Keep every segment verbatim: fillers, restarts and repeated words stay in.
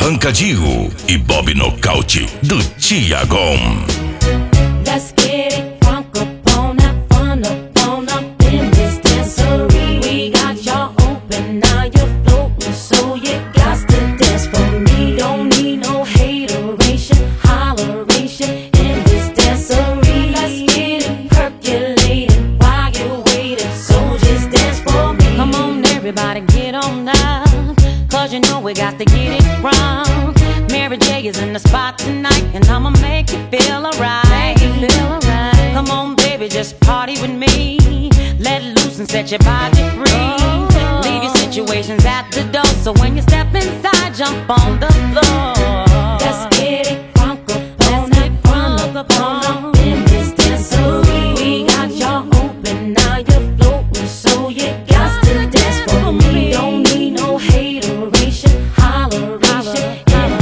Arrancadinho e Bob Nocaute do Tiagão. Let's get it crunk up on that fun up on up in this dancery. We got y'all open, now you're floating, so you got to dance for me. Don't need no hateration, holleration in this dancery. Let's get it percolating while you're waiting, so just dance for me. Come on everybody, get on now, cause you know we got to get it wrong. Mary J is in the spot tonight, and I'ma make you feel alright. Feel alright. Come on, baby, just party with me. Let loose and set your body free. Oh. Leave your situations at the door, so when you step inside, jump on the floor. Let's get it crunk up on that crunk up on up in this dancery. We got y'all open, now you're floating, so you got to dance for me. Don't need no hateration, holleration.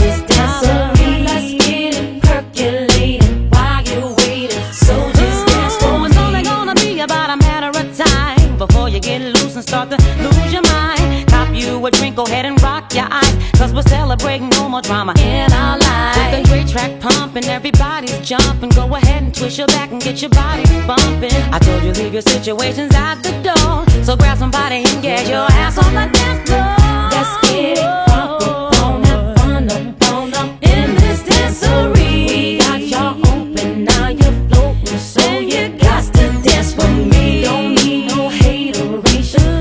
Start to lose your mind. Cop you a drink, go ahead and rock your eyes, cause we're celebrating no more drama in our lives. With a great track pumping, everybody's jumping. Go ahead and twist your back and get your body bumping. I told you leave your situations at the door, so grab somebody and get your ass on the dance floor. Let's get it crunk up on that fun up on up in this dancery. We got y'all open, now you're floating, so you got to dance for me. Don't need no hateration,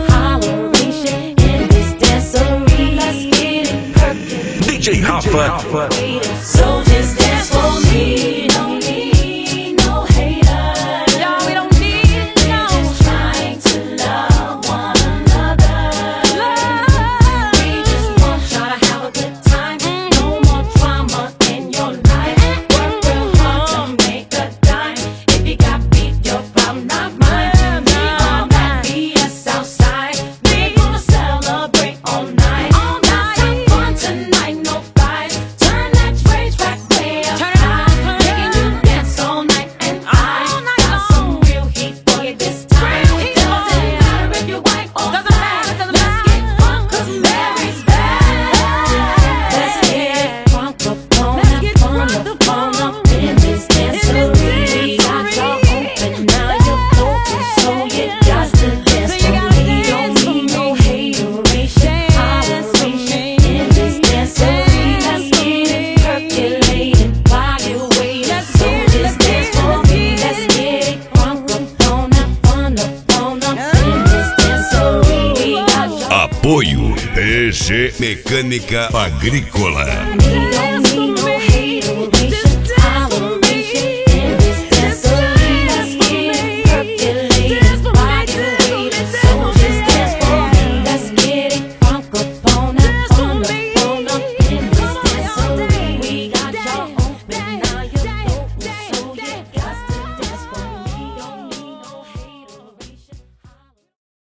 D J Rafa. So just dance for me. No need no haters. No, we don't need it. No. We're just trying to love one another. Love. We just want y'all to have a good time. No more drama in your life. Work real hard to make a dime. If you got beef, your problem, not mine. We all got B S outside. We gonna celebrate all night. All night. Have fun tonight. No fights. Turn that rage back way up high. Making you dance all night, and I got some real heat for you this time. Doesn't matter if you're white or black. Let's get crunk, cause Mary's back. Let's get crunk up on that fun up on up in this dancery. We got y'all open, now you're floating, so you got to dance for me. Don't need no hateration, holleration in this dancery. Let's get it percolating while you're waiting, so just dance for me. Let's get it crunk up on that fun up on up in this dancery. We got y'all Apoio P C Mecânica Agrícola. open, don't need